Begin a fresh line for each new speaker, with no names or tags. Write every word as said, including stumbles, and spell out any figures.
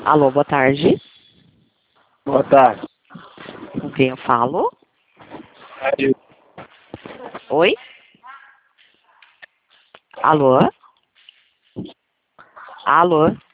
Alô, boa tarde.
Boa tarde.
Com quem eu falo?
Rádio.
Oi? Alô? Alô?